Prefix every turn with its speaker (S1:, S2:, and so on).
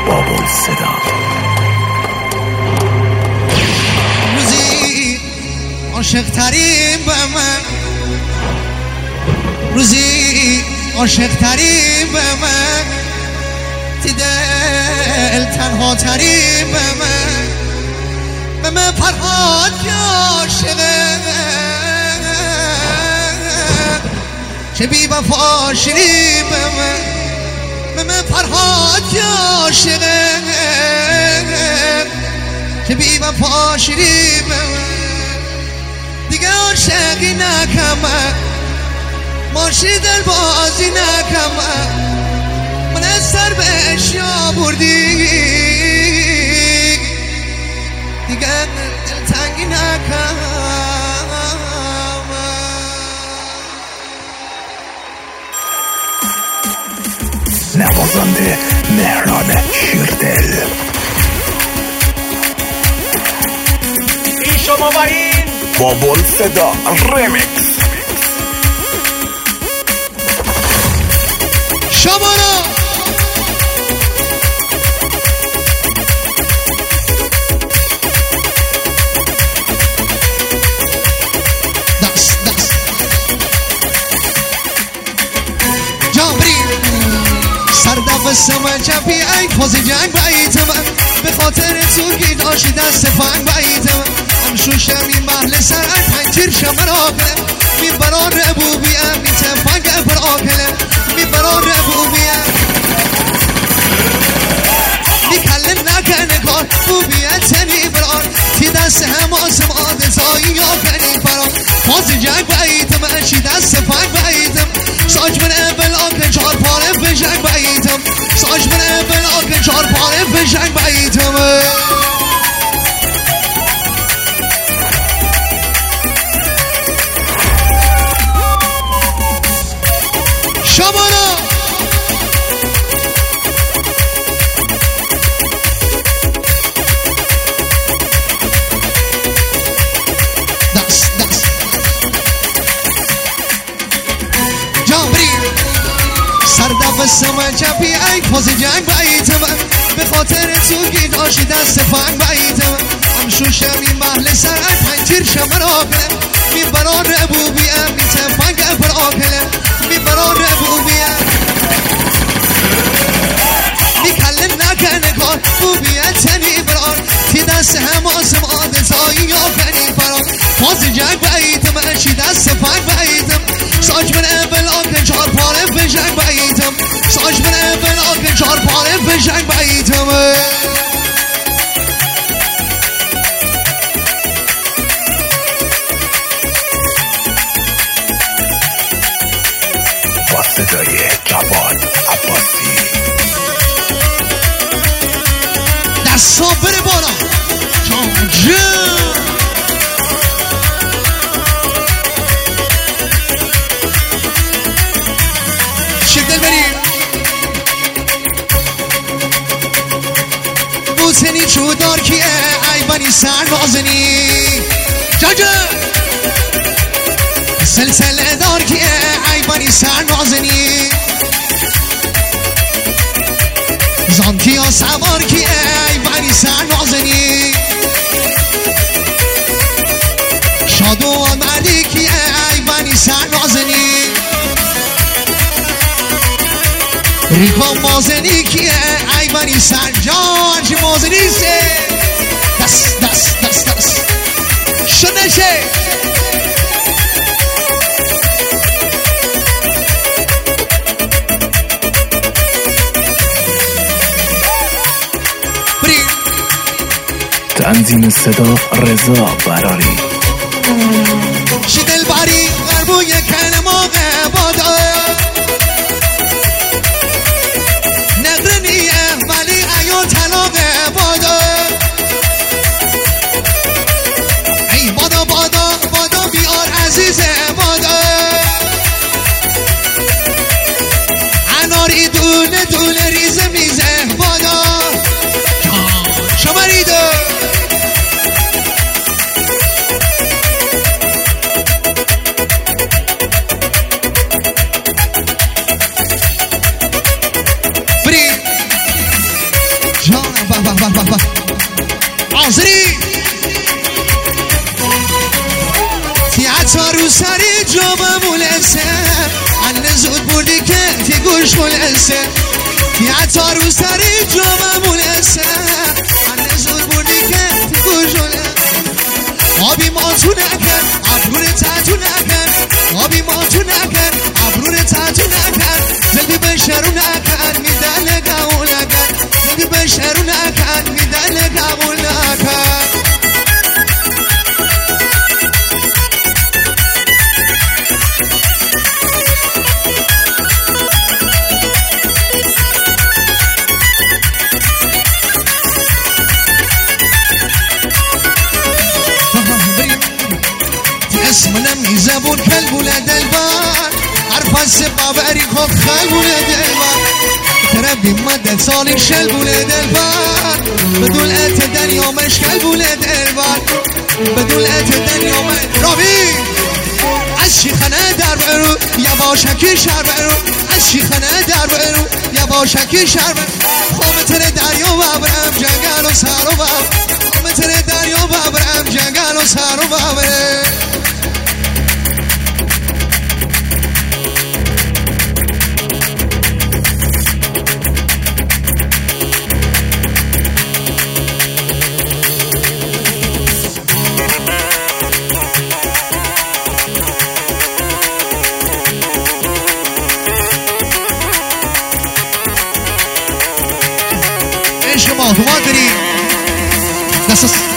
S1: بابل صدا.
S2: روزی عاشق ترین به من، روزی عاشق ترین به من، تی دل تنها ترین به من فرهاد که عاشقه، چه بی وفا شیرین به من فرهاد که عاشقه، چه بی وفا شیرین به من. دیگه عاشقی نکنم، ماشی دل بازی نکنم، من از سر به اشیا بردی، دیگه دل تنگی نکنم.
S1: نوازنده مهران شیردل. این شما و این بابل صدا ریمیکس.
S2: شما را سما چپی ای پاز جنگ بایید من، به خاطر تو داشتی دست فنگ بایید من، همشون شمی محل سر ای تنگیر شمر آکنم، می بران ربوبیم می تفنگ بر آکنم، می بران ربوبیم می کلن نکنه کار بوبیت تنی بران، تی دست هم آسمان دزایی آکنی بران، پاز جنگ بایید من چی دست فنگ باییدم، ساج من اول آکن چار پاره بجنگ باییدم، ساج من اول آکن چار پاره بجنگ باییدم. شمانا دست جامری سردف سما چپی ای پاز جنگ بایید من، به خاطر تو داشتی دست فنگ بایید من، همشون شمی محل سر ای تنگیر شمر آکنم، می بران ربوبیم می تفنگ بر آکنم، می بران ربوبیم می کلن نکنه کار بوبیت تنی بران، تی دست هم آسمان دزایی آکنی بران، پاز جنگ بایید من چی دست فنگ باییدم، ساج من اول آکن چار پاره بجنگ باییدم، ساج من اول آکن چار پاره بجنگ باییدم.
S1: با صدای جواد عباسی.
S2: دستا بره بالا جان جان. شکل بریم بوسنی چودار کیه ای بانی سر نازنی جان جان، سلسله دار کیه ای بانی سر نازنی، زانتی ها سوار کیه ای بانی سر نازنی، شادو آمدی کیه ای بانی سر نازنی، ریکا مازنی کیه ای بانی سر جان چی مازنی سه دست دست دست دست شنشه
S1: تنظیم صدا رضا براری.
S2: شی دل باری غربوی کنماغه بادا نقرنیه ولی ایو طلاقه بادا، ای بادا بادا بادا بیار عزیزه بادا، اناری دونه دونه ریزه میزه بادا شماریدو خلصه عن زود بودی که تی گوش خلصه یا عطار و سری جاممون اسه عن زود بودی که تی گوش خلصه آبی ما تو نکن عبرون تاتو نکن آبی ما تو نکن عبرون تاتو نکن زلبی بشرو نکن میدن قبول نکن زلبی بشرو نکن میدن قبول نکن اسمنا میزبون کل ولد البار عرف السبابري خوك خل ولد البار تربي مدة صالح شل ولد البار بدون اتدن يوم اشكال ولد البار بدون اتدن يوم رامي الشيخنا در برو يا باشکی شهر برو الشيخنا در برو يا باشکی شهر برو خامتر دریا ببرم جنگل و سر و ببرم خامتر دریا ببرم جنگل و سر و ببرم شما داریم دست